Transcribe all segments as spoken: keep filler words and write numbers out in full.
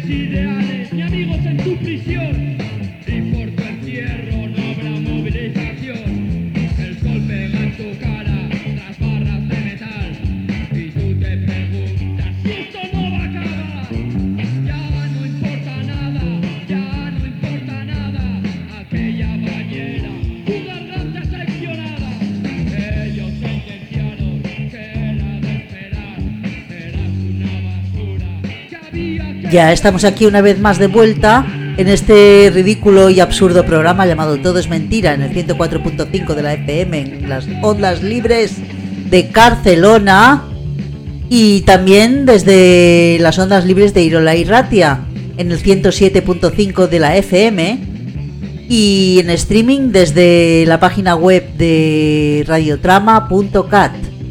ideales, ni amigos en tu prisión. Y por tu entierro no habrá movilización. El sol pega en tu cara tras barras de metal. Y tú te preguntas si esto no va a acabar. Ya no importa nada, ya no importa nada. Aquella bañera, tu garganta seccionada. Ellos sentenciaron que era de esperar. Eras una basura que había que... Ya estamos aquí una vez más de vuelta en este ridículo y absurdo programa llamado Todo es Mentira, en el ciento cuatro punto cinco de la F M, en las ondas libres de Barcelona, y también desde las ondas libres de Irola y Ratia, en el ciento siete punto cinco de la F M, y en streaming desde la página web de radiotrama punto cat.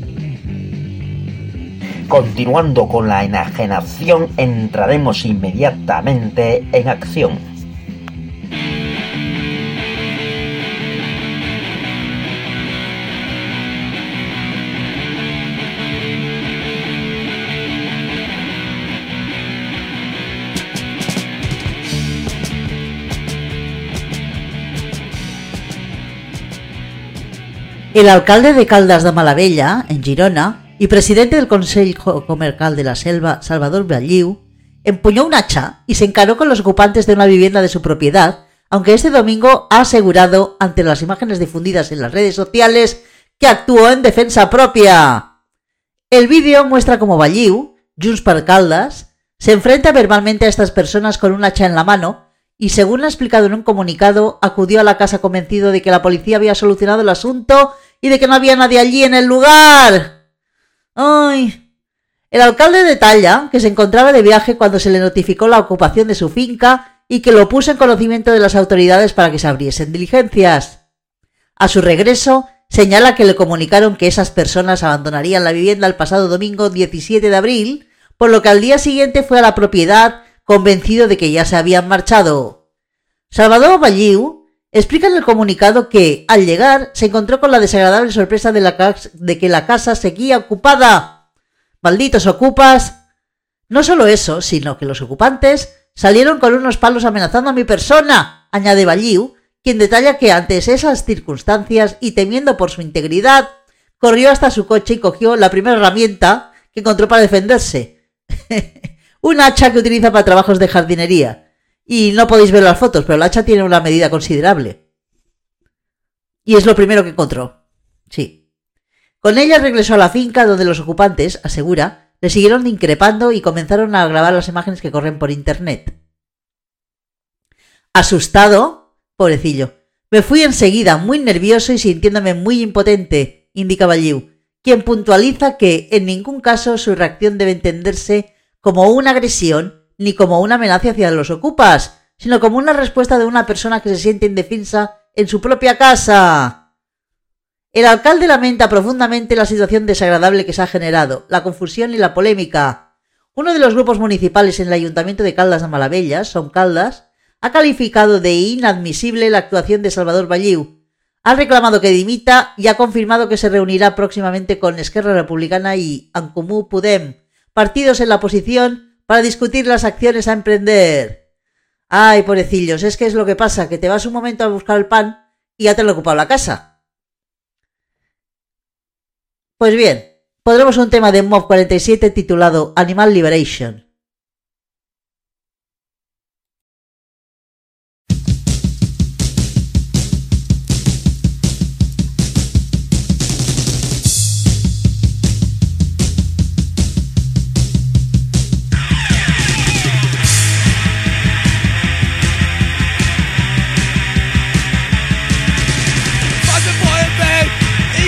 Continuando con la enajenación, entraremos inmediatamente en acción. El alcalde de Caldas de Malavella, en Girona, y presidente del Consejo Comarcal de la Selva, Salvador Balliu, empuñó un hacha y se encaró con los ocupantes de una vivienda de su propiedad, aunque este domingo ha asegurado, ante las imágenes difundidas en las redes sociales, que actuó en defensa propia. El vídeo muestra cómo Balliu, Junts per Caldas, se enfrenta verbalmente a estas personas con un hacha en la mano y, según ha explicado en un comunicado, acudió a la casa convencido de que la policía había solucionado el asunto y de que no había nadie allí en el lugar. ¡Ay! El alcalde detalla que se encontraba de viaje cuando se le notificó la ocupación de su finca y que lo puso en conocimiento de las autoridades para que se abriesen diligencias. A su regreso, señala que le comunicaron que esas personas abandonarían la vivienda el pasado domingo diecisiete de abril, por lo que al día siguiente fue a la propiedad convencido de que ya se habían marchado. Salvador Balliu explica en el comunicado que, al llegar, se encontró con la desagradable sorpresa de, la ca- de que la casa seguía ocupada. ¡Malditos ocupas! No solo eso, sino que los ocupantes salieron con unos palos amenazando a mi persona, añade Balliu, quien detalla que ante esas circunstancias y temiendo por su integridad, corrió hasta su coche y cogió la primera herramienta que encontró para defenderse. Un hacha que utiliza para trabajos de jardinería. Y no podéis ver las fotos, pero el hacha tiene una medida considerable. Y es lo primero que encontró. Sí. Con ella regresó a la finca donde los ocupantes, asegura, le siguieron increpando y comenzaron a grabar las imágenes que corren por internet. Asustado, pobrecillo, me fui enseguida muy nervioso y sintiéndome muy impotente, indica Balliu, quien puntualiza que en ningún caso su reacción debe entenderse como una agresión ni como una amenaza hacia los ocupas, sino como una respuesta de una persona que se siente indefensa en su propia casa. El alcalde lamenta profundamente la situación desagradable que se ha generado, la confusión y la polémica. Uno de los grupos municipales en el Ayuntamiento de Caldas de Malavella, Som Caldas, ha calificado de inadmisible la actuación de Salvador Balliu. Ha reclamado que dimita y ha confirmado que se reunirá próximamente con Esquerra Republicana y En Comú Podem, partidos en la oposición, para discutir las acciones a emprender. Ay, pobrecillos, es que es lo que pasa, que te vas un momento a buscar el pan y ya te lo ha ocupado la casa. Pues bien, pondremos un tema de Mob cuarenta y siete titulado Animal Liberation.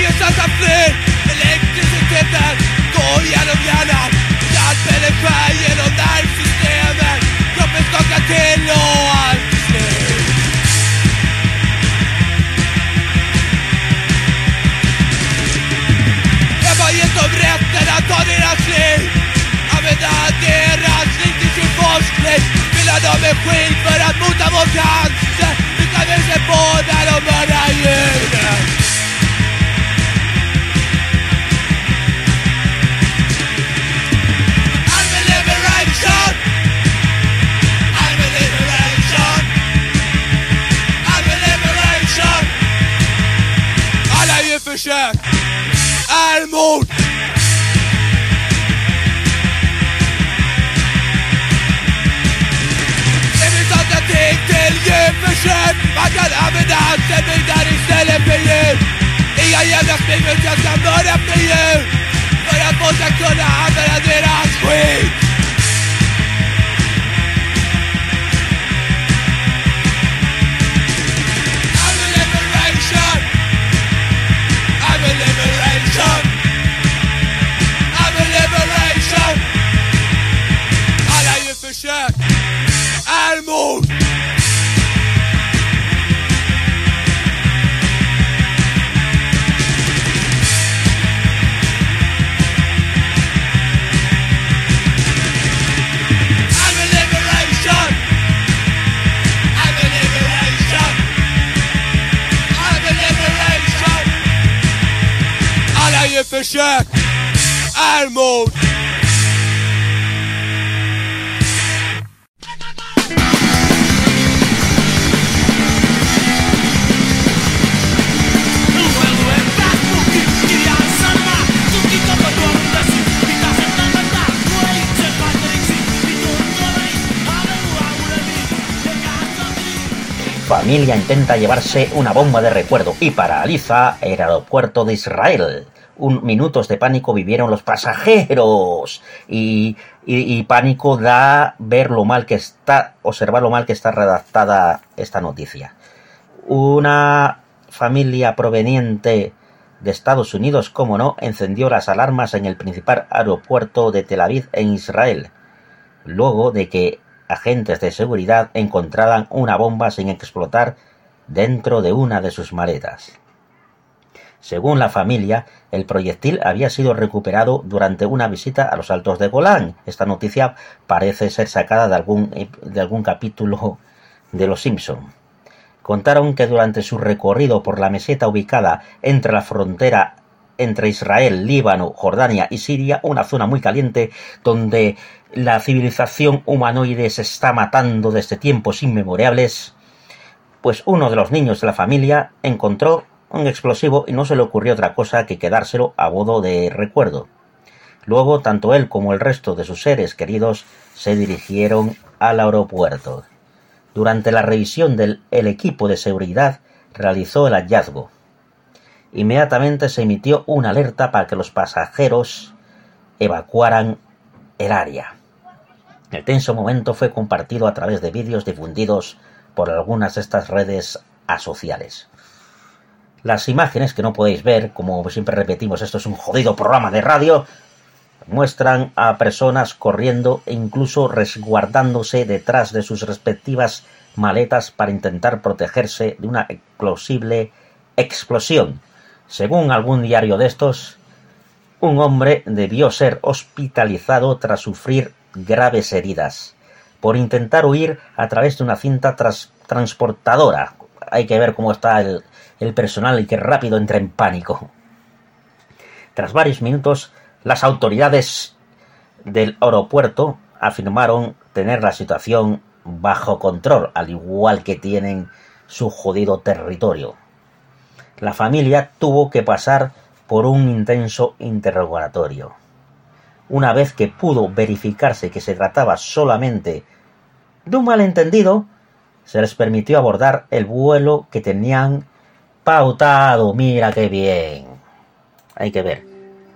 Elektricitet går gjennom hjernen. Den spiller feil. jag har skrivit jag ska mörda fru för att hon ska kunna använda deras skit. I'm a liberation. I'm a liberation. I'm a liberation. Alla djurförsök är mord. Försök är mord. Familia intenta llevarse una bomba de recuerdo y paraliza el aeropuerto de Israel. Un minutos de pánico vivieron los pasajeros y, y, y pánico da ver lo mal que está, observar lo mal que está redactada esta noticia. Una familia proveniente de Estados Unidos, como no, encendió las alarmas en el principal aeropuerto de Tel Aviv en Israel, luego de que agentes de seguridad encontraran una bomba sin explotar dentro de una de sus maletas. Según la familia, el proyectil había sido recuperado durante una visita a los Altos de Golán. Esta noticia parece ser sacada de algún, de algún capítulo de Los Simpson. Contaron que durante su recorrido por la meseta ubicada entre la frontera entre Israel, Líbano, Jordania y Siria, una zona muy caliente donde la civilización humanoide se está matando desde tiempos inmemorables, pues uno de los niños de la familia encontró un explosivo y no se le ocurrió otra cosa que quedárselo a modo de recuerdo. Luego, tanto él como el resto de sus seres queridos se dirigieron al aeropuerto. Durante la revisión del el equipo de seguridad realizó el hallazgo. Inmediatamente se emitió una alerta para que los pasajeros evacuaran el área. El tenso momento fue compartido a través de vídeos difundidos por algunas de estas redes asociales. Las imágenes que no podéis ver, como siempre repetimos, esto es un jodido programa de radio, muestran a personas corriendo e incluso resguardándose detrás de sus respectivas maletas para intentar protegerse de una plausible explosión. Según algún diario de estos, un hombre debió ser hospitalizado tras sufrir graves heridas por intentar huir a través de una cinta tras transportadora. Hay que ver cómo está el, el personal y qué rápido entra en pánico. Tras varios minutos, las autoridades del aeropuerto afirmaron tener la situación bajo control, al igual que tienen su jodido territorio. La familia tuvo que pasar por un intenso interrogatorio. Una vez que pudo verificarse que se trataba solamente de un malentendido, se les permitió abordar el vuelo que tenían pautado. Mira qué bien. Hay que ver.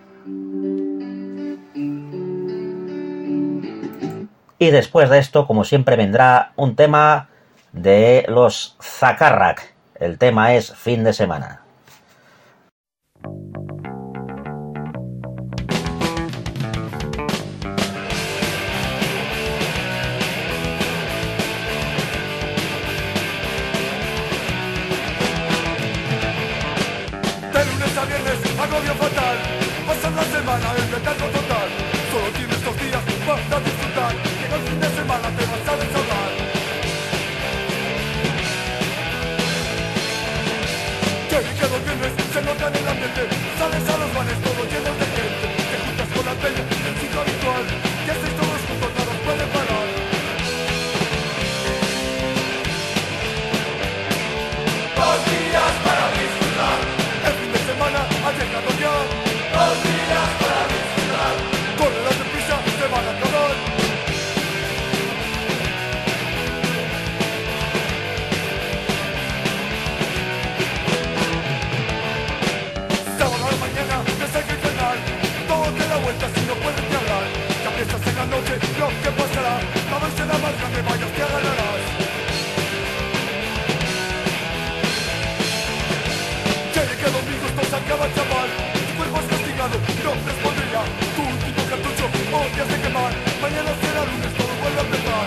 Y después de esto, como siempre, vendrá un tema de los Zakarrak. El tema es fin de semana. De lunes a viernes, agobio fatal. Pasar la semana en letargo total. Solo tienes dos días para disfrutar. Llega el fin de semana, te vas a desahogar. Que esta noche lo que pasará. La vez será más grande, vayas que ganarás. Quiere que domingo esto se acaba, chaval. Tu cuerpo es castigado, no respondería. Tu último cartucho, odias de quemar. Mañana será lunes, todo vuelve a empezar.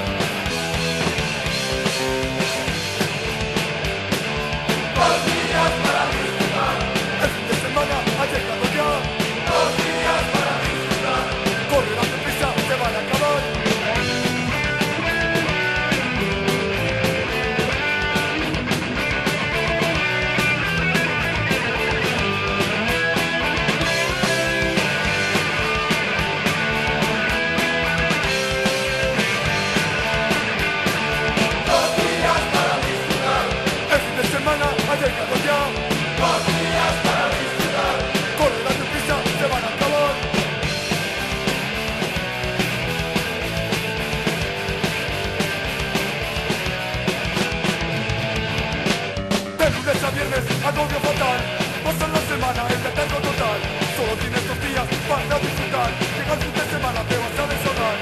Dos días para disfrutar. El fin de semana ha llegado ya. Dos días para disfrutar. Corre, date prisa, se van a acabar. Dos días para disfrutar. El fin de semana ha llegado ya. Dos días para disfrutar. Corre, date prisa, se van a acabar. De lunes a viernes, agobio fatal. Pasa la semana, el letargo total. Solo tienes dos días para disfrutar. Llega el fin de semana, te vas a deshogar.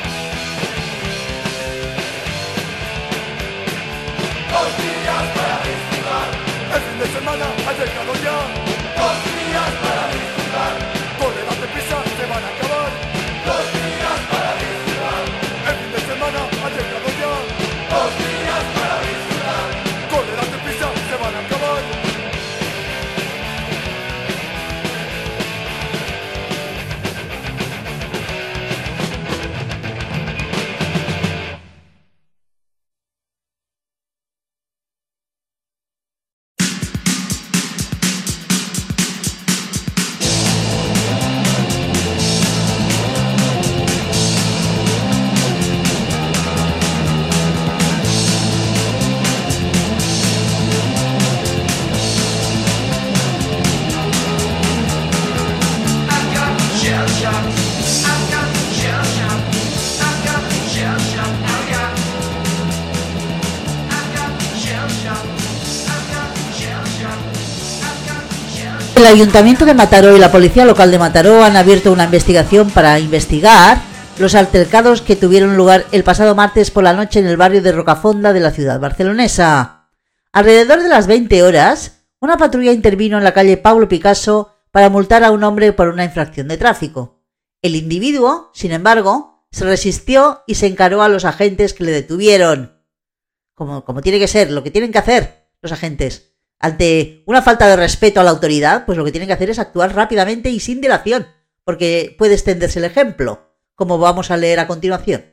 Dos días para disfrutar. El fin de semana ha llegado ya. Dos días para disfrutar. Corre, date prisa, se van a acabar. Dos días para disfrutar. El fin de semana ha llegado ya. Dos días para disfrutar. Corre, date prisa, se van a acabar. El Ayuntamiento de Mataró y la Policía Local de Mataró han abierto una investigación para investigar los altercados que tuvieron lugar el pasado martes por la noche en el barrio de Rocafonda de la ciudad barcelonesa. Alrededor de las veinte horas, una patrulla intervino en la calle Pablo Picasso para multar a un hombre por una infracción de tráfico. El individuo, sin embargo, se resistió y se encaró a los agentes que le detuvieron. Como, como tiene que ser, lo que tienen que hacer los agentes. Ante una falta de respeto a la autoridad, pues lo que tienen que hacer es actuar rápidamente y sin dilación, porque puede extenderse el ejemplo, como vamos a leer a continuación.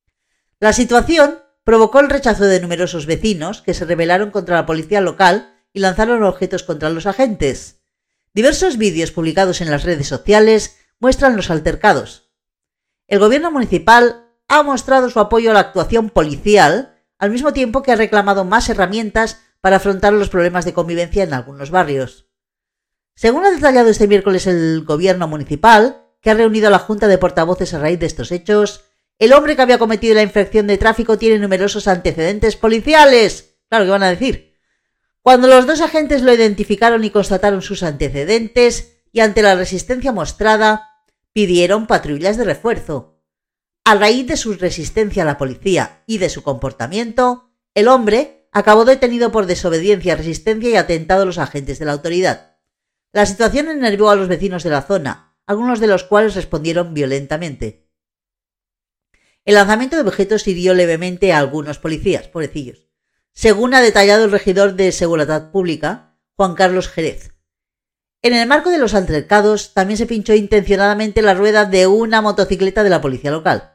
La situación provocó el rechazo de numerosos vecinos que se rebelaron contra la policía local y lanzaron objetos contra los agentes. Diversos vídeos publicados en las redes sociales muestran los altercados. El gobierno municipal ha mostrado su apoyo a la actuación policial, al mismo tiempo que ha reclamado más herramientas para afrontar los problemas de convivencia en algunos barrios. Según ha detallado este miércoles el gobierno municipal, que ha reunido a la Junta de Portavoces a raíz de estos hechos, el hombre que había cometido la infracción de tráfico tiene numerosos antecedentes policiales. Claro que van a decir. Cuando los dos agentes lo identificaron y constataron sus antecedentes, y ante la resistencia mostrada, pidieron patrullas de refuerzo. A raíz de su resistencia a la policía y de su comportamiento, el hombre acabó detenido por desobediencia, resistencia y atentado a los agentes de la autoridad. La situación enervó a los vecinos de la zona, algunos de los cuales respondieron violentamente. El lanzamiento de objetos hirió levemente a algunos policías, pobrecillos, según ha detallado el regidor de Seguridad Pública, Juan Carlos Jerez. En el marco de los altercados también se pinchó intencionadamente la rueda de una motocicleta de la policía local.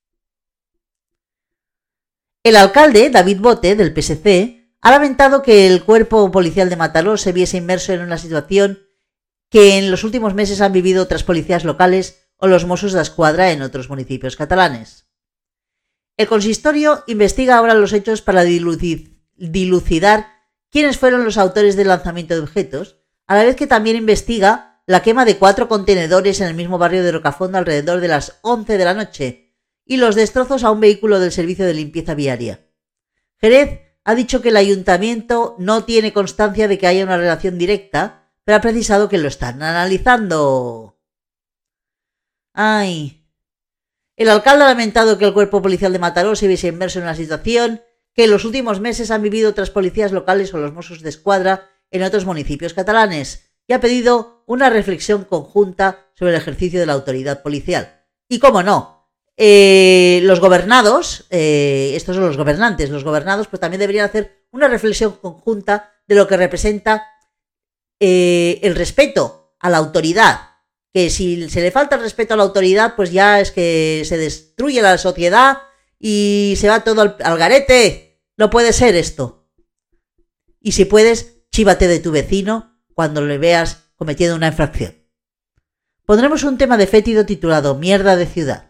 El alcalde, David Bote, del P S C, ha lamentado que el cuerpo policial de Mataró se viese inmerso en una situación que en los últimos meses han vivido otras policías locales o los Mossos d'Esquadra en otros municipios catalanes. El consistorio investiga ahora los hechos para dilucidar quiénes fueron los autores del lanzamiento de objetos, a la vez que también investiga la quema de cuatro contenedores en el mismo barrio de Rocafonda alrededor de las once de la noche, y los destrozos a un vehículo del servicio de limpieza viaria. Jerez ha dicho que el ayuntamiento no tiene constancia de que haya una relación directa, pero ha precisado que lo están analizando. Ay. El alcalde ha lamentado que el cuerpo policial de Mataró se viese inmerso en una situación que en los últimos meses han vivido otras policías locales o los Mossos de Escuadra en otros municipios catalanes y ha pedido una reflexión conjunta sobre el ejercicio de la autoridad policial. Y cómo no, eh, los gobernados, eh, estos son los gobernantes, los gobernados pues también deberían hacer una reflexión conjunta de lo que representa eh, el respeto a la autoridad. Que si se le falta el respeto a la autoridad, pues ya es que se destruye la sociedad y se va todo al, al garete. No puede ser esto. Y si puedes, chívate de tu vecino cuando le veas cometiendo una infracción. Pondremos un tema de fétido titulado Mierda de ciudad.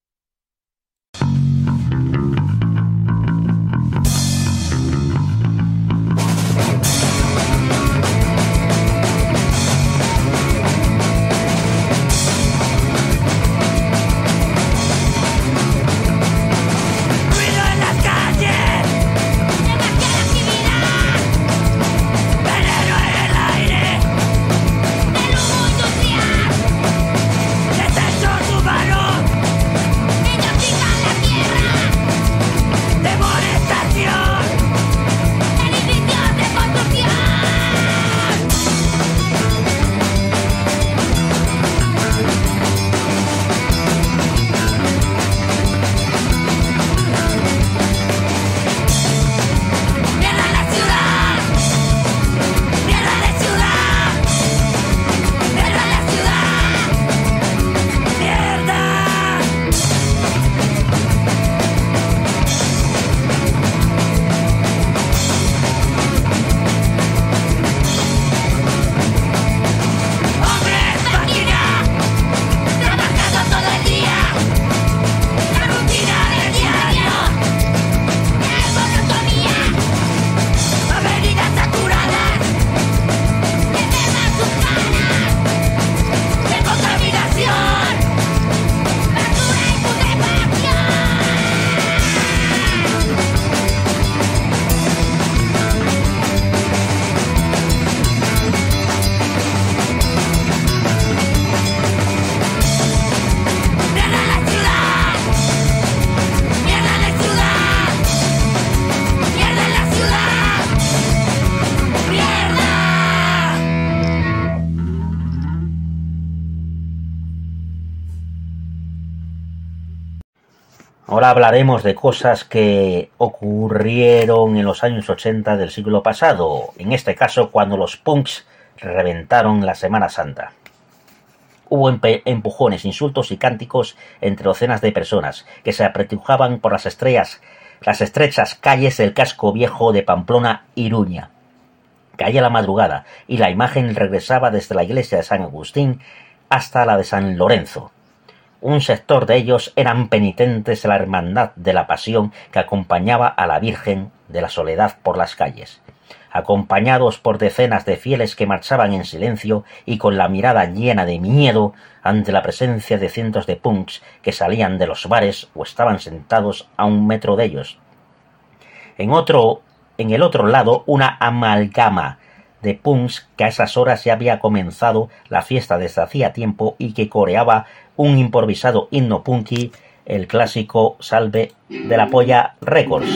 Ahora hablaremos de cosas que ocurrieron en los años ochenta del siglo pasado, en este caso cuando los punks reventaron la Semana Santa. Hubo empujones, insultos y cánticos entre docenas de personas que se apretujaban por las estrellas, las estrechas calles del casco viejo de Pamplona, Iruña. Caía la madrugada y la imagen regresaba desde la iglesia de San Agustín hasta la de San Lorenzo. Un sector de ellos eran penitentes de la Hermandad de la Pasión que acompañaba a la Virgen de la Soledad por las calles. Acompañados por decenas de fieles que marchaban en silencio y con la mirada llena de miedo ante la presencia de cientos de punks que salían de los bares o estaban sentados a un metro de ellos. En otro, en el otro lado, una amalgama de punks que a esas horas ya había comenzado la fiesta desde hacía tiempo y que coreaba un improvisado himno punky, el clásico Salve de la Polla Records.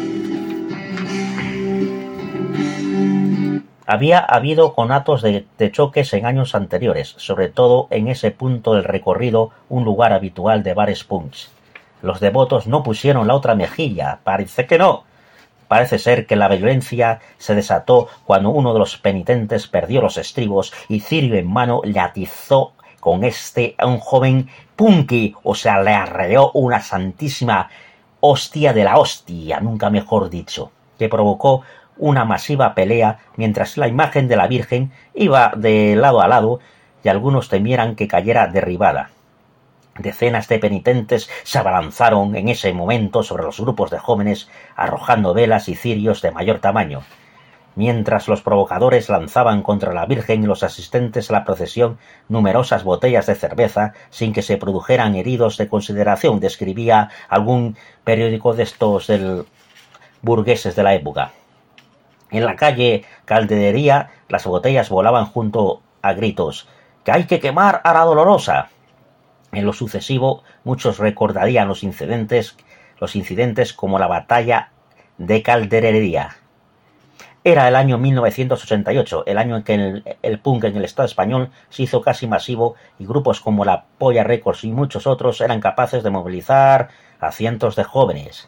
Había habido conatos de, de choques en años anteriores, sobre todo en ese punto del recorrido, un lugar habitual de bares punks. Los devotos no pusieron la otra mejilla, parece que no. Parece ser que la violencia se desató cuando uno de los penitentes perdió los estribos y cirio en mano le atizó con este a un joven punky, o sea, le arreó una santísima hostia de la hostia, nunca mejor dicho, que provocó una masiva pelea mientras la imagen de la Virgen iba de lado a lado y algunos temieran que cayera derribada. Decenas de penitentes se abalanzaron en ese momento sobre los grupos de jóvenes, arrojando velas y cirios de mayor tamaño. Mientras los provocadores lanzaban contra la Virgen y los asistentes a la procesión numerosas botellas de cerveza sin que se produjeran heridos de consideración, describía algún periódico de estos del burgueses de la época. En la calle Calderería las botellas volaban junto a gritos: ¡que hay que quemar a la Dolorosa! En lo sucesivo, muchos recordarían los incidentes, los incidentes como la batalla de Calderería. Era el año mil novecientos ochenta y ocho, el año en que el, el punk en el Estado español se hizo casi masivo y grupos como la Polla Records y muchos otros eran capaces de movilizar a cientos de jóvenes.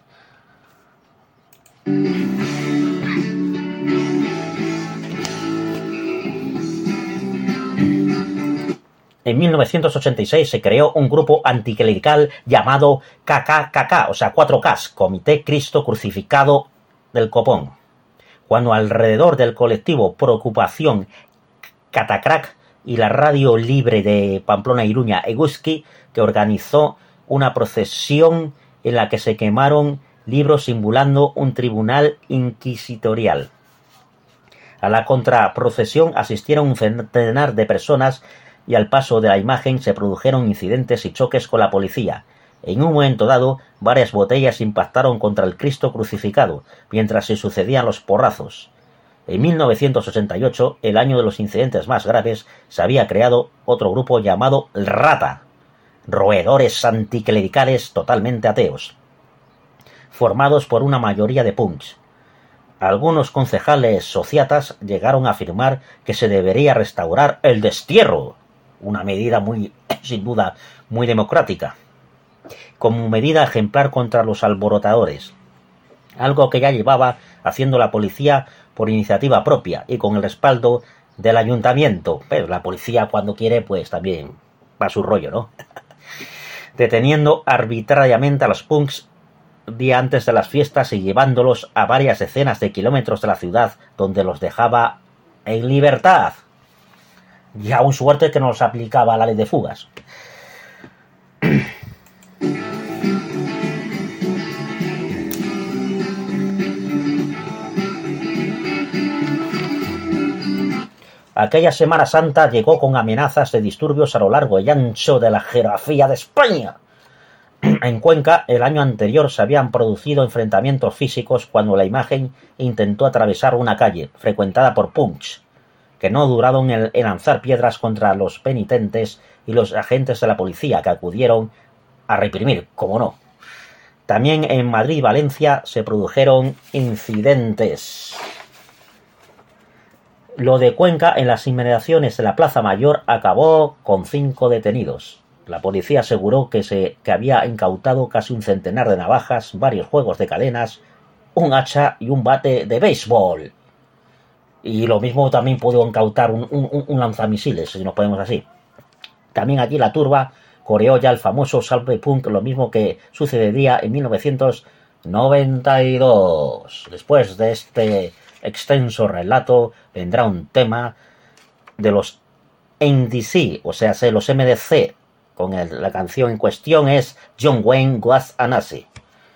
En mil novecientos ochenta y seis se creó un grupo anticlerical llamado K K K K, o sea, cuatro Ks, Comité Cristo Crucificado del Copón. Cuando alrededor del colectivo Preocupación Catacrac y la radio libre de Pamplona Iruña Eguzki, que organizó una procesión en la que se quemaron libros simulando un tribunal inquisitorial. A la contraprocesión asistieron un centenar de personas y al paso de la imagen se produjeron incidentes y choques con la policía. En un momento dado, varias botellas impactaron contra el Cristo crucificado, mientras se sucedían los porrazos. En mil novecientos ochenta y ocho, el año de los incidentes más graves, se había creado otro grupo llamado Rata, roedores anticlericales totalmente ateos, formados por una mayoría de punks. Algunos concejales sociatas llegaron a afirmar que se debería restaurar el destierro, una medida muy, sin duda, muy democrática, como medida ejemplar contra los alborotadores, algo que ya llevaba haciendo la policía por iniciativa propia y con el respaldo del ayuntamiento, pero la policía cuando quiere pues también va a su rollo, ¿no? Deteniendo arbitrariamente a los punks día antes de las fiestas y llevándolos a varias decenas de kilómetros de la ciudad donde los dejaba en libertad. Y aún suerte que no nos aplicaba la ley de fugas. Aquella Semana Santa llegó con amenazas de disturbios a lo largo y ancho de la geografía de España. En Cuenca, el año anterior se habían producido enfrentamientos físicos cuando la imagen intentó atravesar una calle, frecuentada por punks, que no duraron en, en lanzar piedras contra los penitentes y los agentes de la policía que acudieron a reprimir, como no. También en Madrid y Valencia se produjeron incidentes. Lo de Cuenca, en las inmediaciones de la Plaza Mayor, acabó con cinco detenidos. La policía aseguró que, se, que había incautado casi un centenar de navajas, varios juegos de cadenas, un hacha y un bate de béisbol. Y lo mismo también pudo incautar un, un, un lanzamisiles, si nos ponemos así. También allí la turba coreó ya el famoso salve punk, lo mismo que sucedería en mil novecientos noventa y dos. Después de este extenso relato vendrá un tema de los M D C, o sea, los M D C, con el, la canción en cuestión es John Wayne Was a Nazi.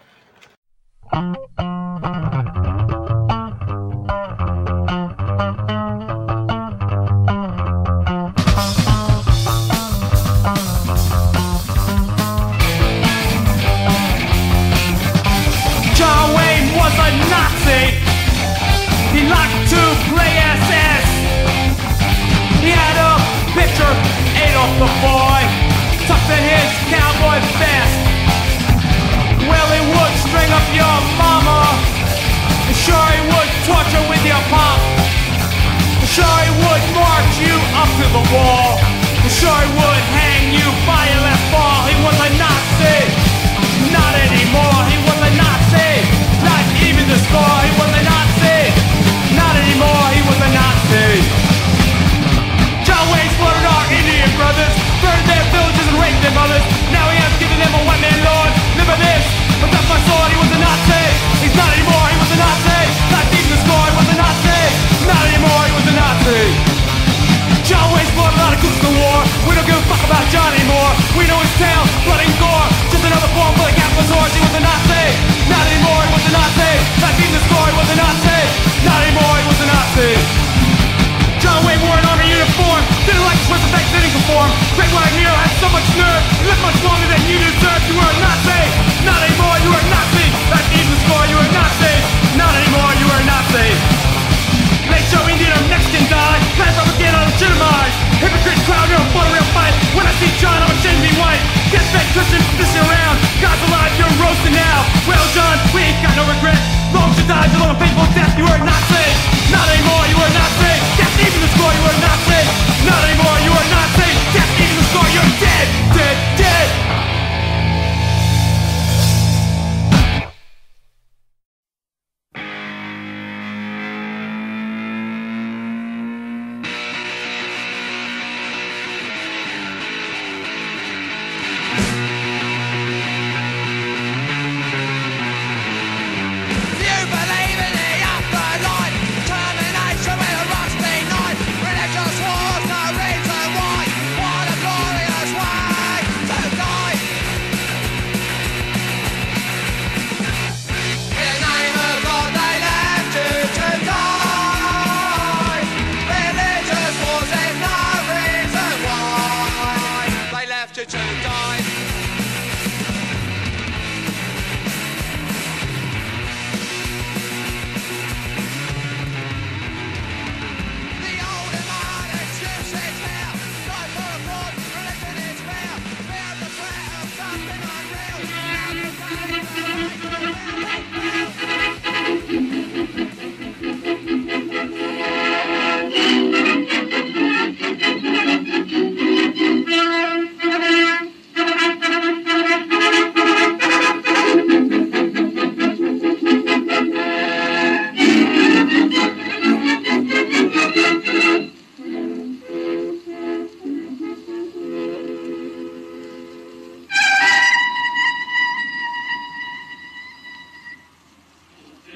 John Wayne was a Nazi. He liked to play S S. He had a picture of Adolf the boy tucked in his cowboy vest. Well, he would string up your mama. Sure, he would torture with your pop. Sure, he would march you up to the wall. Sure, he would hang you by your left ball. He was a Nazi. Not anymore. He was a Nazi. Not even the score. He was a Nazi. Not anymore. He was a Nazi. John Wayne slaughtered our Indian brothers, burned their villages and raped their mothers. Now he has given them a one-man lord. Remember this, but that's my sword. He was a Nazi. He's not anymore. He was a Nazi. Not even the score. He was a Nazi. Not anymore. He was a Nazi. John Wayne slaughtered a lot of cooks in the war. We don't give a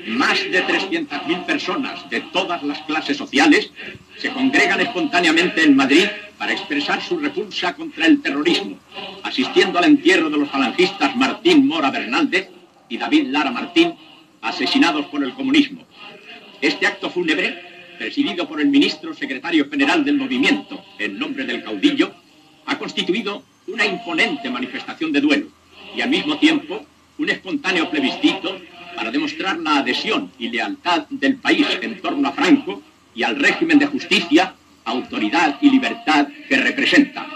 más de trescientas mil personas de todas las clases sociales se congregan espontáneamente en Madrid para expresar su repulsa contra el terrorismo, asistiendo al entierro de los falangistas Martín Mora Bernaldez y David Lara Martín, asesinados por el comunismo. Este acto fúnebre, presidido por el ministro secretario general del movimiento en nombre del caudillo, ha constituido una imponente manifestación de duelo y al mismo tiempo un espontáneo plebiscito para demostrar la adhesión y lealtad del país en torno a Franco y al régimen de justicia, autoridad y libertad que representa.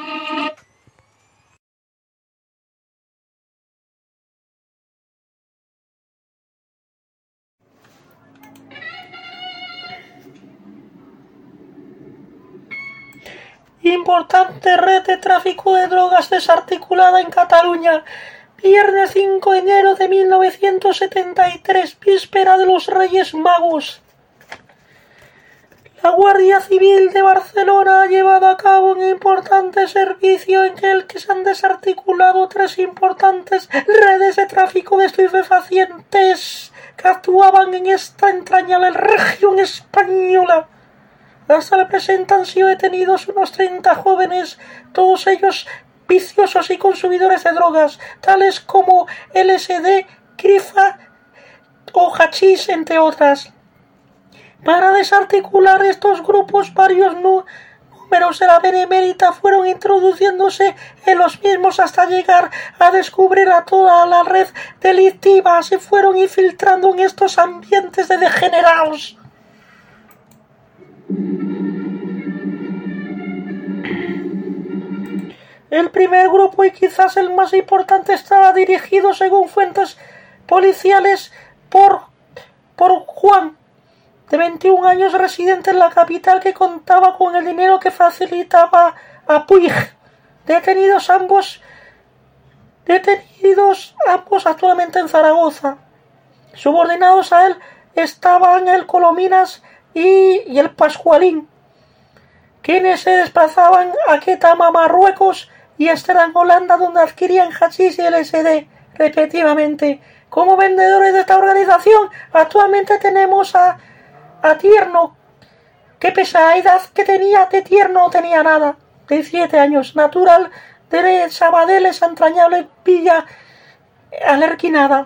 Importante red de tráfico de drogas desarticulada en Cataluña. Viernes cinco de enero de mil novecientos setenta y tres, víspera de los Reyes Magos. La Guardia Civil de Barcelona ha llevado a cabo un importante servicio en el que se han desarticulado tres importantes redes de tráfico de estupefacientes que actuaban en esta entrañable región española. Hasta la presente han sido detenidos unos treinta jóvenes, todos ellos viciosos y consumidores de drogas, tales como L S D, crifa o hachís, entre otras. Para desarticular estos grupos, varios nu números de la Benemérita fueron introduciéndose en los mismos hasta llegar a descubrir a toda la red delictiva. Se fueron infiltrando en estos ambientes de degenerados. El primer grupo, y quizás el más importante, estaba dirigido, según fuentes policiales, por, por Juan, de veintiún años, residente en la capital, que contaba con el dinero que facilitaba a Puig. Detenidos ambos, detenidos ambos actualmente en Zaragoza. Subordinados a él estaban el Colominas y, y el Pascualín, quienes se desplazaban a Ketama, Marruecos, y Ámsterdam, Holanda, donde adquirían hachís y L S D, respectivamente. Como vendedores de esta organización, actualmente tenemos a, a Tierno, que pese a la edad que tenía de Tierno no tenía nada, de siete años, natural de Sabadell, esa entrañable villa alerquinada,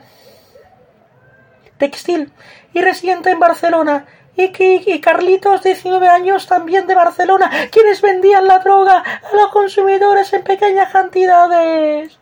textil, y residente en Barcelona. Y, y, y Carlitos, diecinueve años, también de Barcelona, quienes vendían la droga a los consumidores en pequeñas cantidades.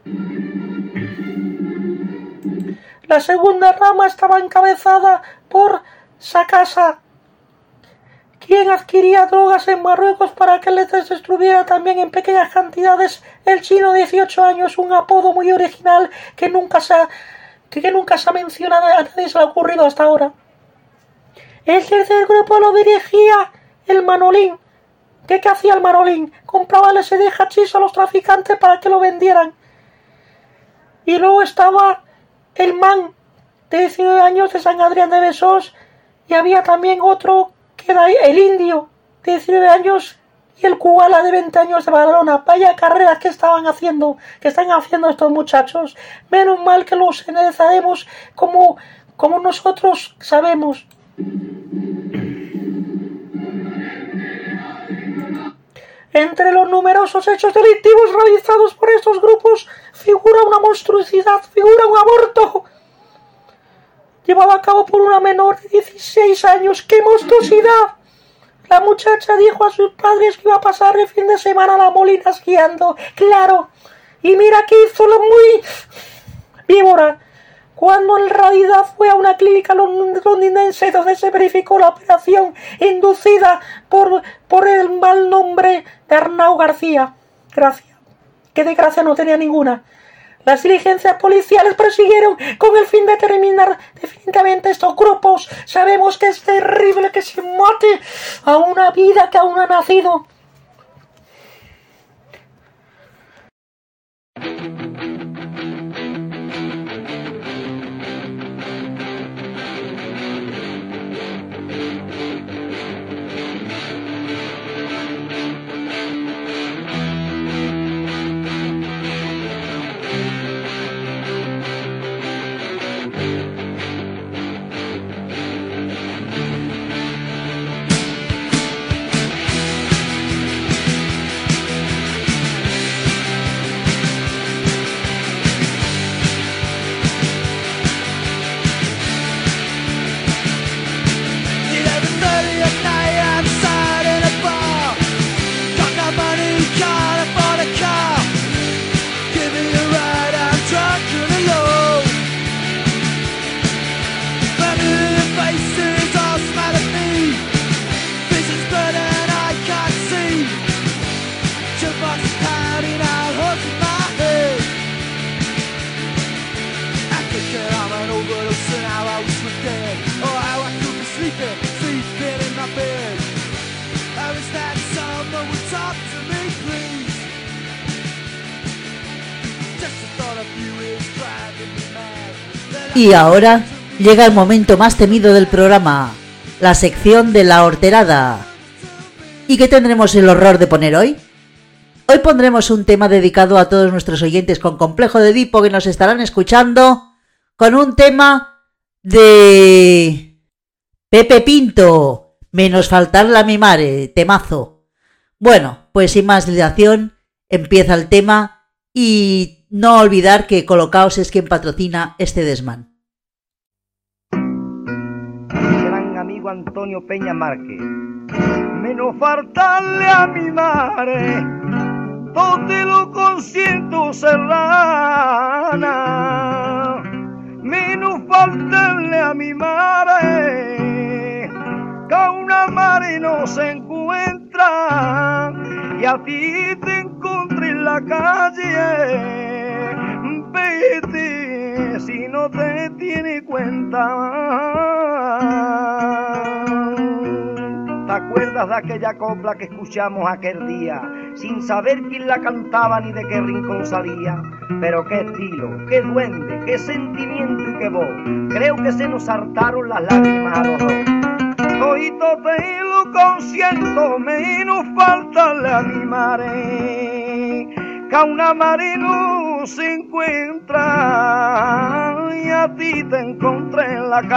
La segunda rama estaba encabezada por Sacasa, quien adquiría drogas en Marruecos para que les distribuyera también en pequeñas cantidades. El Chino, dieciocho años, un apodo muy original que nunca se ha, que, que nunca se ha mencionado, a nadie se le ha ocurrido hasta ahora. El tercer grupo lo dirigía el Manolín. ¿Qué, qué hacía el Manolín? Compraba L S D hachís a los traficantes para que lo vendieran. Y luego estaba el Man, de diecinueve años, de San Adrián de Besós, y había también otro que era el Indio, de diecinueve años, y el Kubala, de veinte años, de Badalona. Vaya carreras que estaban haciendo, que están haciendo estos muchachos. Menos mal que los analizaremos como, como nosotros sabemos. Entre los numerosos hechos delictivos realizados por estos grupos figura una monstruosidad, figura un aborto llevado a cabo por una menor de dieciséis años. ¡Qué monstruosidad! La muchacha dijo a sus padres que iba a pasar el fin de semana a la Molina esquiando. ¡Claro! Y mira que hizo lo muy víbora, cuando en realidad fue a una clínica londinense donde se verificó la operación inducida por, por el mal nombre de Arnau García. Gracia. Que de gracia no tenía ninguna. Las diligencias policiales prosiguieron con el fin de terminar definitivamente estos grupos. Sabemos que es terrible que se mate a una vida que aún no ha nacido. and how I wish was dead. Oh, how I could be sleeping, sleeping in my bed. I wish that someone would talk to me, please. Just the thought of you is driving me mad. Y ahora llega el momento más temido del programa, la sección de la horterada. ¿Y qué tendremos el horror de poner hoy? Hoy pondremos un tema dedicado a todos nuestros oyentes con complejo de Edipo que nos estarán escuchando, con un tema de Pepe Pinto, menos faltarle a mi madre, temazo. Bueno, pues sin más dilación, empieza el tema y no olvidar que Colocaos es quien patrocina este desmán. Gran amigo Antonio Peña Márquez, menos faltarle a mi madre, donde lo consiento serrana, menos faltarle a mi madre, que a una madre no se encuentra, y a ti te encontré en la calle, vete si no te tiene cuenta. ¿Te acuerdas de aquella copla que escuchamos aquel día, sin saber quién la cantaba ni de qué rincón salía? Pero qué estilo, qué duende, qué sentimiento y qué voz. Creo que se nos saltaron las lágrimas a los dos. Todito te lo consiento, menos faltarle a mi madre, que a una madre no se encuentra, y a ti te encontré en la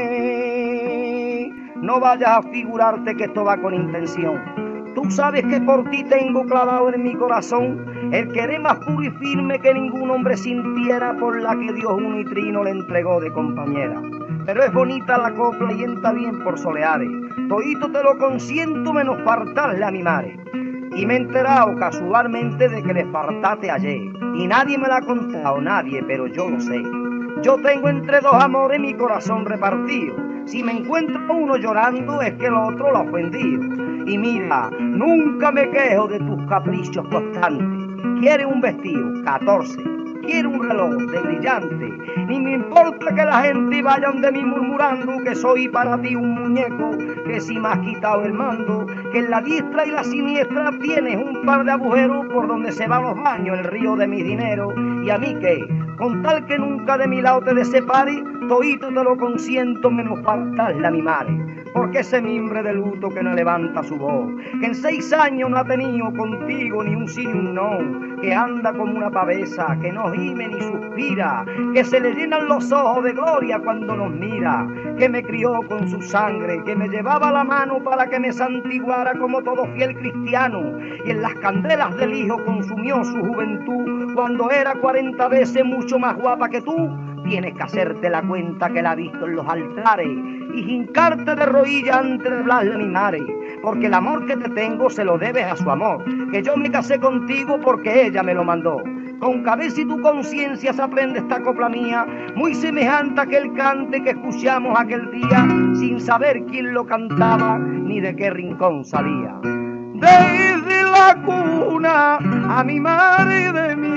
calle. No vayas a figurarte que esto va con intención. Tú sabes que por ti tengo clavado en mi corazón el querer más puro y firme que ningún hombre sintiera, por la que Dios uno y trino le entregó de compañera. Pero es bonita la copla y entra bien por soleares. Todito te lo consiento menos faltarle a mi madre. Y me he enterado casualmente de que le faltaste ayer. Y nadie me lo ha contado, nadie, pero yo lo sé. Yo tengo entre dos amores mi corazón repartido. Si me encuentro uno llorando es que el otro lo ha ofendido. Y mira, nunca me quejo de tus caprichos constantes. Quiere un vestido, catorce. Quiero un reloj de brillante. Ni me importa que la gente vayan de mí murmurando que soy para ti un muñeco, que si me has quitado el mando, que en la diestra y la siniestra tienes un par de agujeros por donde se van los baños, el río de mi dinero. Y a mí que, con tal que nunca de mi lado te separe, todito te lo consiento menos faltarle a mi madre. Porque ese mimbre de luto que no levanta su voz, que en seis años no ha tenido contigo ni un sí ni un no, que anda como una pavesa, que no gime ni suspira, que se le llenan los ojos de gloria cuando nos mira, que me crió con su sangre, que me llevaba la mano para que me santiguara como todo fiel cristiano, y en las candelas del hijo consumió su juventud, cuando era cuarenta veces mucho más guapa que tú. Tienes que hacerte la cuenta que la ha visto en los altares y hincarte de rodillas antes de hablarle a mi madre, porque el amor que te tengo se lo debes a su amor, que yo me casé contigo porque ella me lo mandó. Con cabeza y tu conciencia se aprende esta copla mía, muy semejante a aquel cante que escuchamos aquel día, sin saber quién lo cantaba ni de qué rincón salía. Desde la cuna a mi madre de mi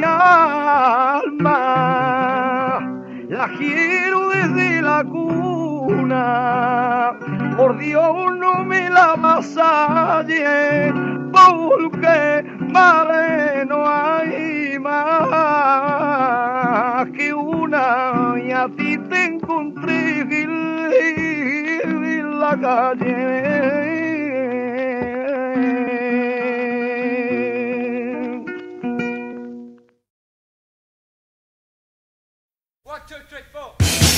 alma, la quiero desde la cuna, por Dios no me la avasalle, porque madre no hay más que una, y a ti te encontré en la calle. One, two, three, four.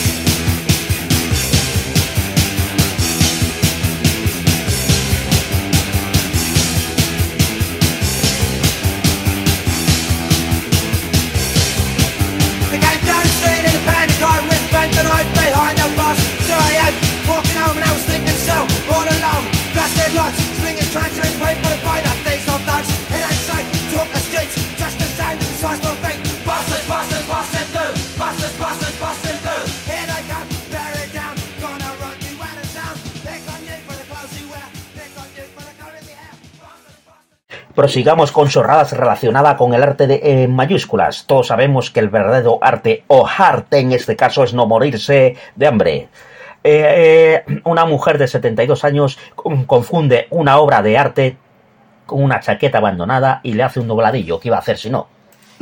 The game down the street in a panic, I wristband and I behind the bus. So I am walking home and I was thinking so, all alone. Blasted lots, swinging tracks and people to find out things of nuts. It ain't safe, talk the streets, just the same, size no thing. Bastards, bastards, bastards, do. Bastards, bastards, bastards, do. Prosigamos con chorradas relacionadas con el arte de, en mayúsculas. Todos sabemos que el verdadero arte, o arte en este caso, es no morirse de hambre. Eh, eh, una mujer de setenta y dos años confunde una obra de arte con una chaqueta abandonada y le hace un dobladillo. ¿Qué iba a hacer si no?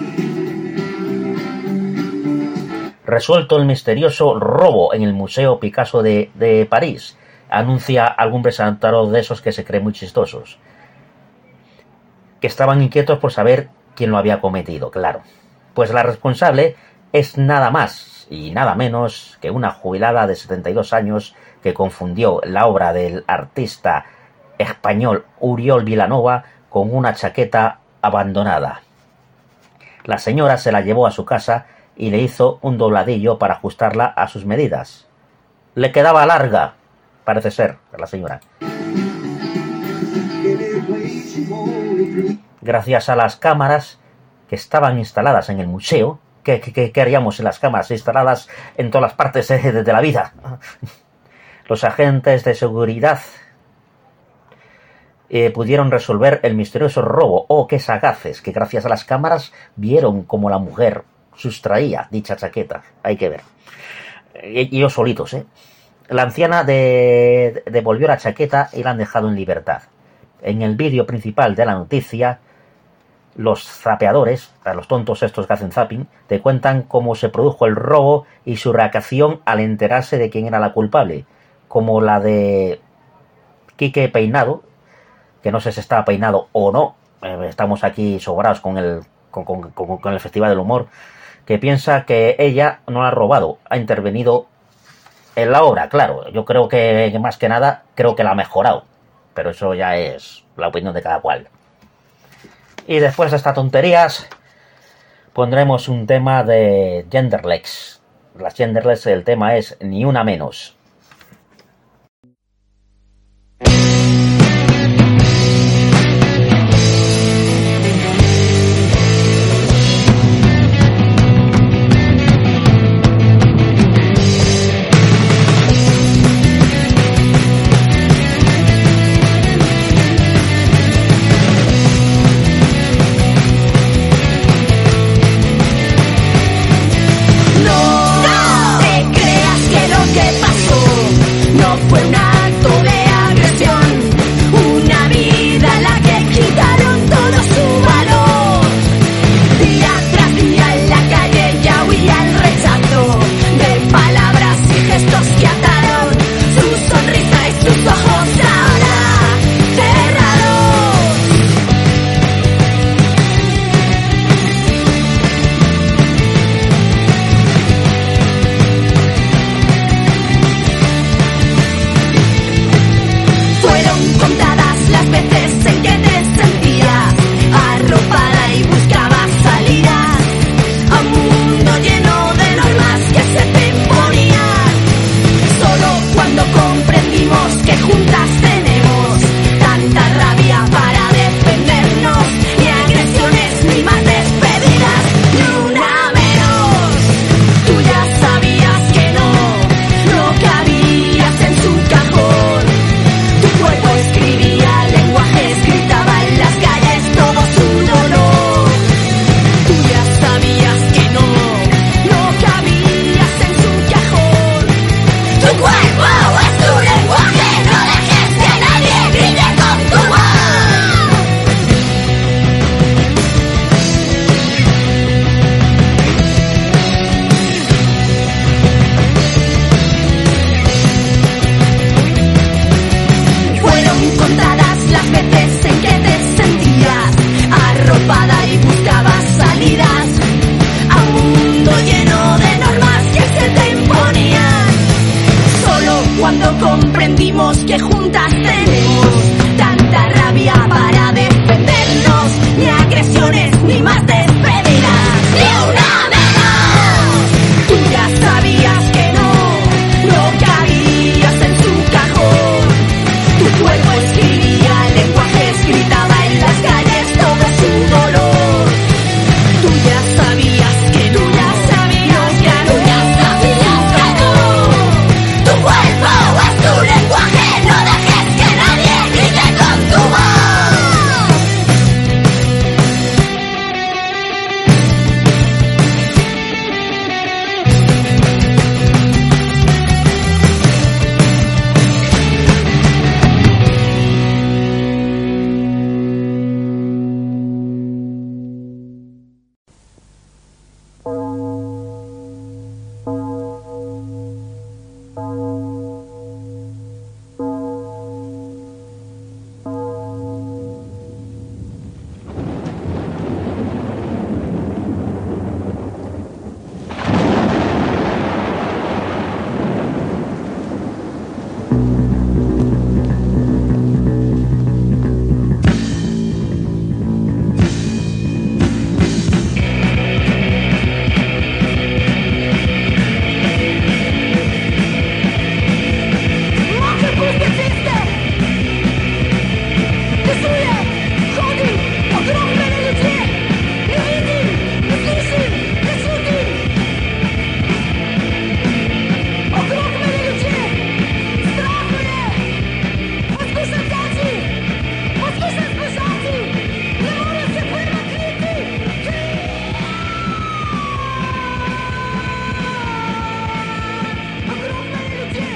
Resuelto el misterioso robo en el Museo Picasso de, de París, anuncia algún presentador de esos que se creen muy chistosos, que estaban inquietos por saber quién lo había cometido, claro. Pues la responsable es nada más y nada menos que una jubilada de setenta y dos años que confundió la obra del artista español Uriol Vilanova con una chaqueta abandonada. La señora se la llevó a su casa y le hizo un dobladillo para ajustarla a sus medidas. Le quedaba larga, parece ser, a la señora. Gracias a las cámaras que estaban instaladas en el museo, ¿qué, qué, qué haríamos en las cámaras instaladas en todas las partes de, de la vida? Los agentes de seguridad eh, pudieron resolver el misterioso robo. ¡Oh, qué sagaces! Que gracias a las cámaras vieron cómo la mujer sustraía dicha chaqueta. Hay que ver. Y ellos solitos, ¿eh? La anciana de, de, devolvió la chaqueta y la han dejado en libertad. En el vídeo principal de la noticia, los zapeadores, a los tontos estos que hacen zapping, te cuentan cómo se produjo el robo y su reacción al enterarse de quién era la culpable, como la de Quique Peinado, que no sé si estaba peinado o no, eh, estamos aquí sobrados con el, con, con, con, con el Festival del Humor, que piensa que ella no la ha robado, ha intervenido en la obra. Claro, yo creo que más que nada, creo que la ha mejorado, pero eso ya es la opinión de cada cual. Y después de estas tonterías, pondremos un tema de Genderlex. Las Genderlex, el tema es Ni Una Menos. No te creas que lo que pasó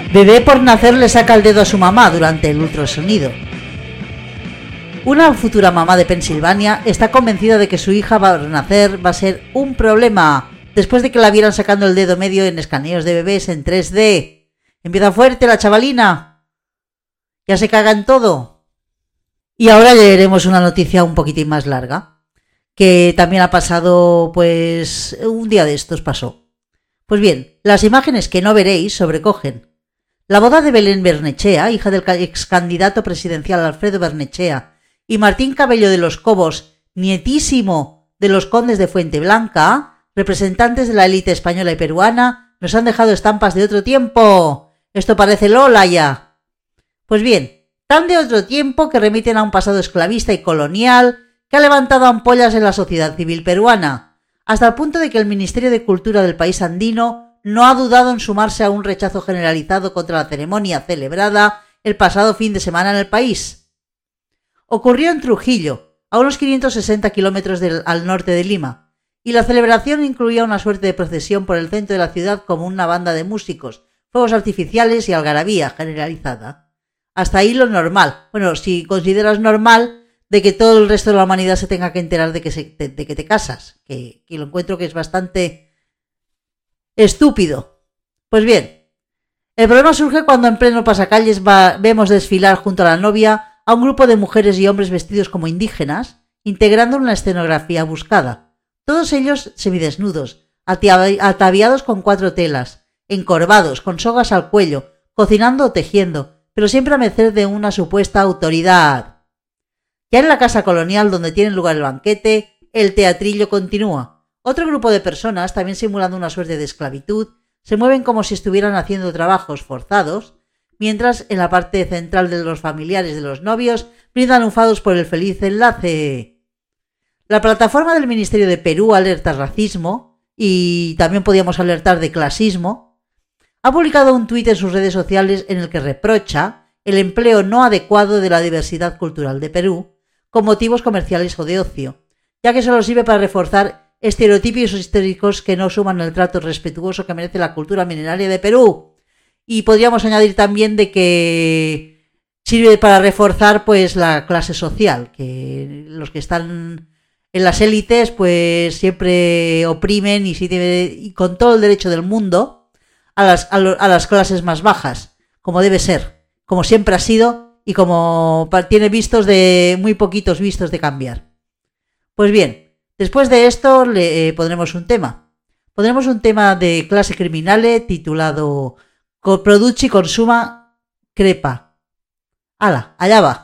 Bebé por nacer le saca el dedo a su mamá durante el ultrasonido. Una futura mamá de Pensilvania está convencida de que su hija va a nacer va a ser un problema después de que la vieran sacando el dedo medio en escaneos de bebés en tres D. Empieza fuerte la chavalina. Ya se caga en todo. Y ahora leeremos una noticia un poquitín más larga, que también ha pasado, pues, un día de estos pasó. Pues bien, las imágenes que no veréis sobrecogen. La boda de Belén Bernechea, hija del ex candidato presidencial Alfredo Bernechea, y Martín Cabello de los Cobos, nietísimo de los condes de Fuenteblanca, representantes de la élite española y peruana, nos han dejado estampas de otro tiempo. Esto parece Lola ya. Pues bien, tan de otro tiempo que remiten a un pasado esclavista y colonial que ha levantado ampollas en la sociedad civil peruana, hasta el punto de que el Ministerio de Cultura del país andino no ha dudado en sumarse a un rechazo generalizado contra la ceremonia celebrada el pasado fin de semana en el país. Ocurrió en Trujillo, a unos quinientos sesenta kilómetros del, al norte de Lima, y la celebración incluía una suerte de procesión por el centro de la ciudad como una banda de músicos, fuegos artificiales y algarabía generalizada. Hasta ahí lo normal. Bueno, si consideras normal de que todo el resto de la humanidad se tenga que enterar de que, se, de, de que te casas, que, que lo encuentro que es bastante estúpido. Pues bien, el problema surge cuando en pleno pasacalles va, vemos desfilar junto a la novia a un grupo de mujeres y hombres vestidos como indígenas, integrando una escenografía buscada. Todos ellos semidesnudos, ataviados con cuatro telas, encorvados, con sogas al cuello, cocinando o tejiendo, pero siempre a merced de una supuesta autoridad. Ya en la casa colonial donde tiene lugar el banquete, el teatrillo continúa. Otro grupo de personas, también simulando una suerte de esclavitud, se mueven como si estuvieran haciendo trabajos forzados, mientras en la parte central de los familiares de los novios brindan ufados por el feliz enlace. La plataforma del Ministerio de Perú alerta racismo, y también podíamos alertar de clasismo, ha publicado un tuit en sus redes sociales en el que reprocha el empleo no adecuado de la diversidad cultural de Perú con motivos comerciales o de ocio, ya que solo sirve para reforzar estereotipos históricos que no suman el trato respetuoso que merece la cultura mineraria de Perú. Y podríamos añadir también de que sirve para reforzar pues la clase social, que los que están en las élites pues siempre oprimen y, sí debe, y con todo el derecho del mundo a las, a, lo, a las clases más bajas, como debe ser, como siempre ha sido y como tiene vistos de muy poquitos vistos de cambiar. Pues bien, después de esto le eh, pondremos un tema. Pondremos un tema de clase criminale titulado Produci consuma crepa. ¡Hala! Allá va.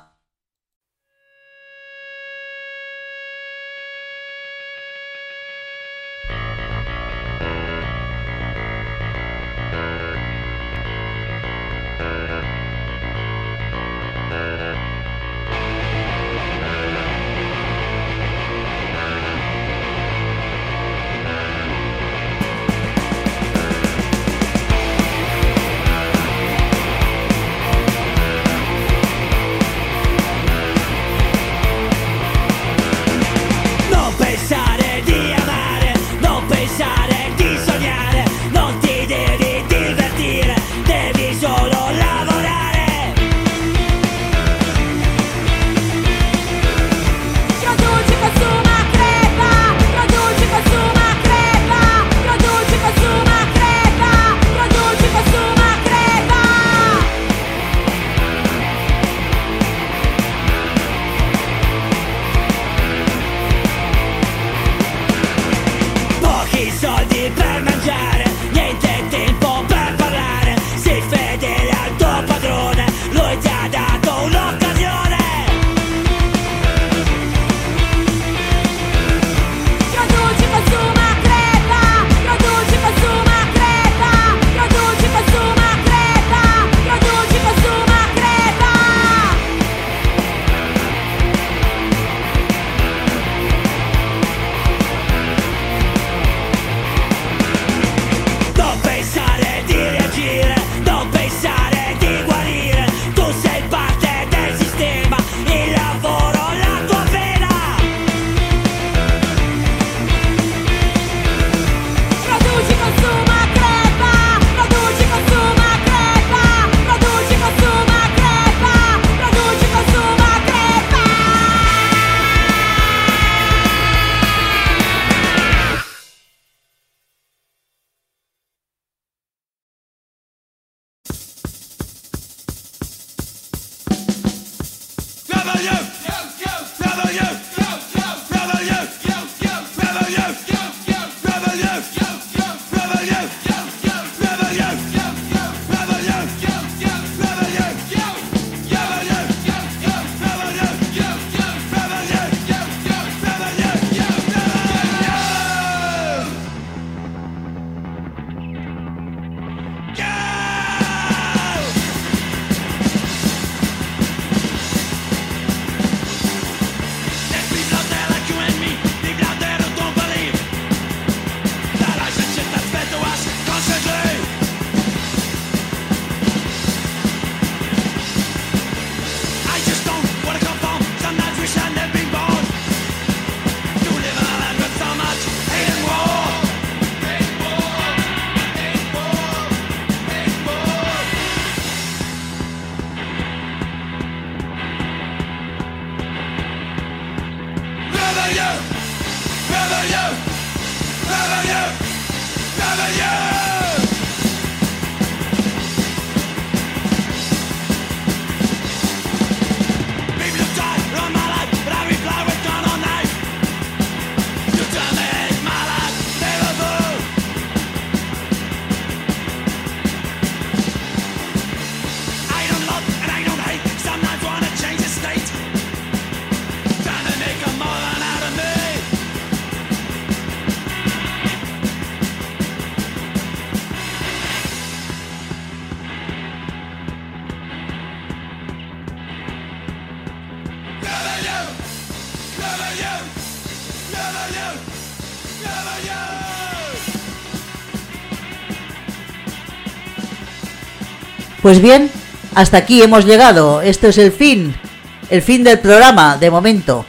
Pues bien, hasta aquí hemos llegado. Esto es el fin, el fin del programa, de momento.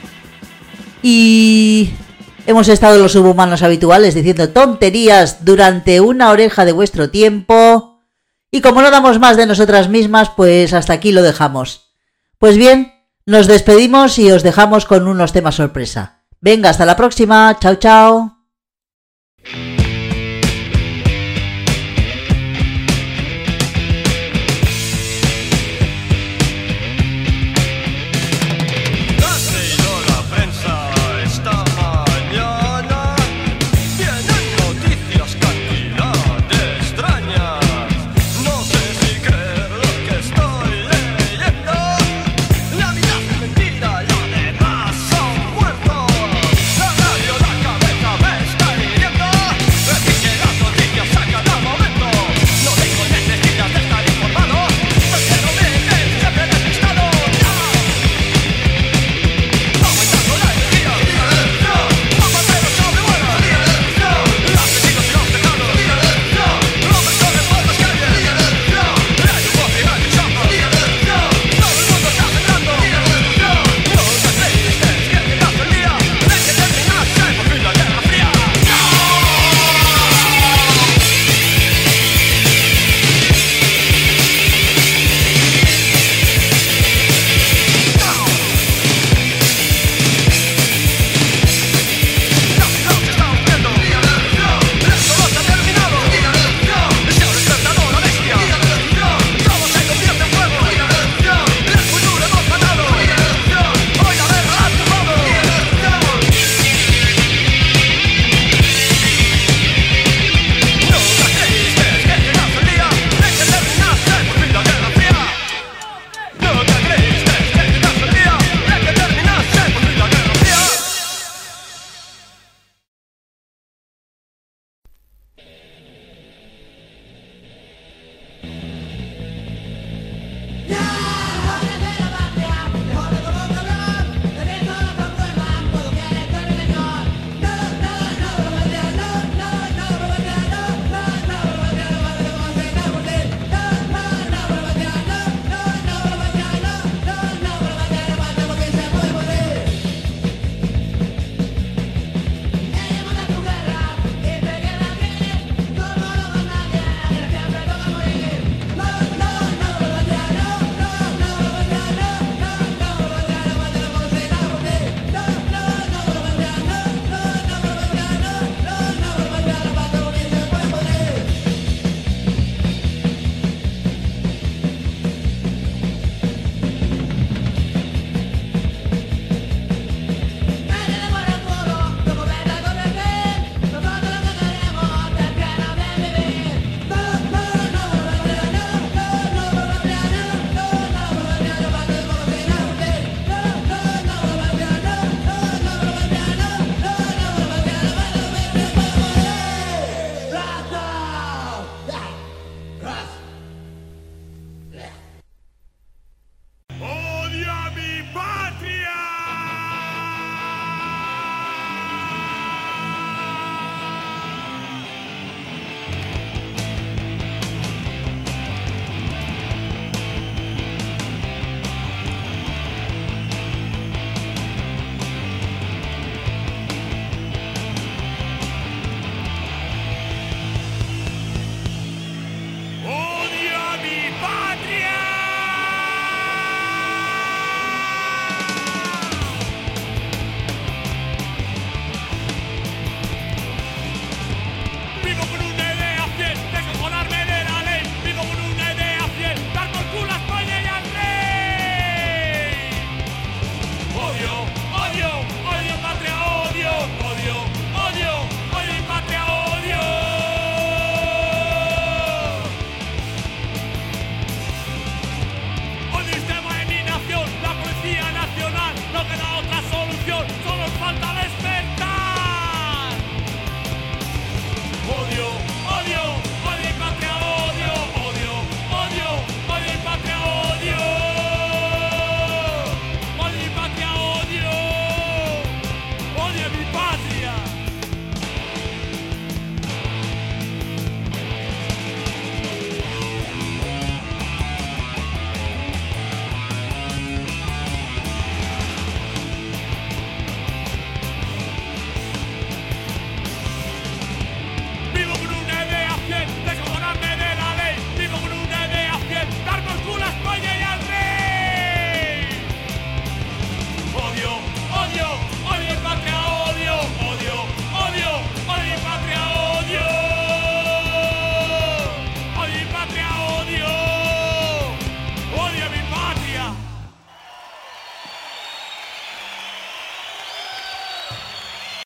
Y hemos estado los subhumanos habituales diciendo tonterías durante una oreja de vuestro tiempo. Y como no damos más de nosotras mismas, pues hasta aquí lo dejamos. Pues bien, nos despedimos y os dejamos con unos temas sorpresa. Venga, hasta la próxima. Chao, chao.